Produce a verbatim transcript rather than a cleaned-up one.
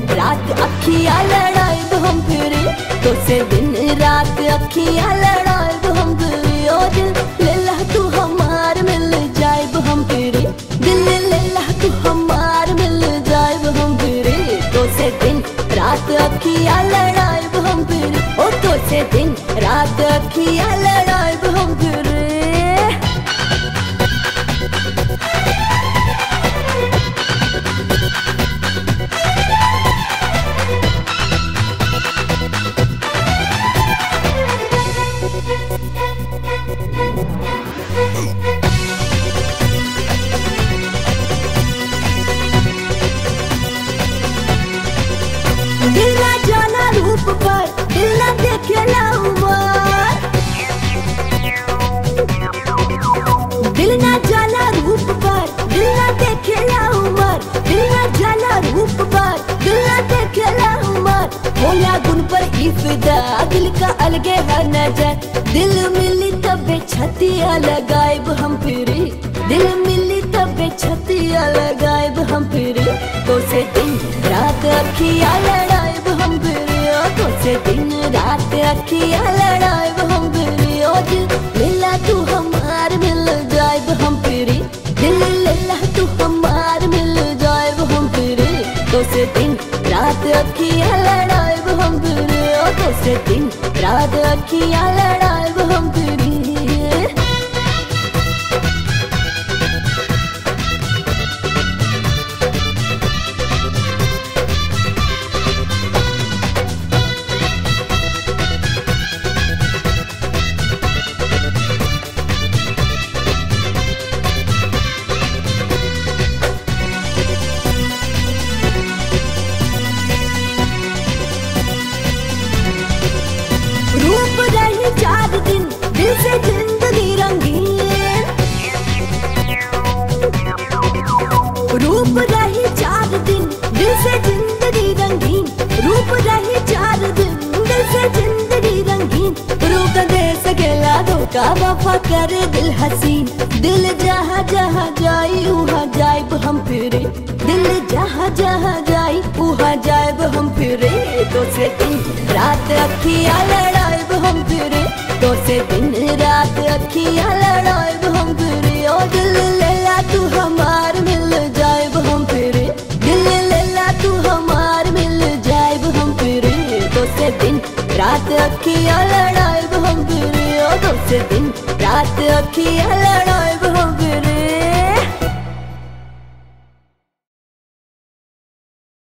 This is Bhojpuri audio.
रात अखियां लड़ाई तो हम फिरे, तो से दिन रात अखियां लड़ाई तो हम फिरे। ओ दिल ले ला तू हमार मिल जाए तो हम फिरे, दिल ले ला तू हमार मिल जाए तो हम फिरे। तो से दिन रात अखियां लड़ाई तो हम फिरे, ओ तो से दिन रात अखियां लड़ाई तो हम फिरे। दिल ना जाना रूप पर, दिल ना देखेला उमर, दिल ना जाना रूप पर, दिल ना देखेला उमर, दिल ना जाना रूप पर, दिल ना देखेला उमर। होला गुण पर इफ्दा दिल का अलगे है नजर, दिल मिली तबे छतिया लगाएब हम फिरे, दिल मिली तबे छतिया लगाएब हम फिरे। तो से दिन रात अखियां लड़ाएब हम फिरे, तो से दिन रात अखियां लड़ाएब हम फिरे। ओ दिल लेला तू हमार मिल जाएब हम फिरे, दिल लेला तू हमार मिल जाएब हम फिरे। तो से दिन रात अखियां लड़ाएब हम फिरे, तो से दिन रात अखियां लड़ाएब हम फिरे। रूप रही चार दिन दिल से जिंदगी रंगीन, रूप रही चार दिन दिल से जिंदगी रंगीन, रूप रही चार दिन दिल से जिंदगी रंगीन। रूप दे सकेला धोखा वफा करे दिल हसीन, दिल जहाँ जहाँ जाई वहाँ जाइब हम फिरे, दिल जहाँ जहाँ जाई वहाँ जाइब हम फिरे। तो से दिन रात अखियां लड़ाइब हम फिरे, तो से दिन रात अखियां लड़ाइब हम फिरे। ओ दिल लेला तू हमार मिल जाइब हम फिरे, दिल लेला तू हमार मिल जाइब हम फिरे। तो से दिन रात अखियां लड़ाइब हम फिरे, ओ तो से दिन रात अखियां लड़ाइब हम फिरे।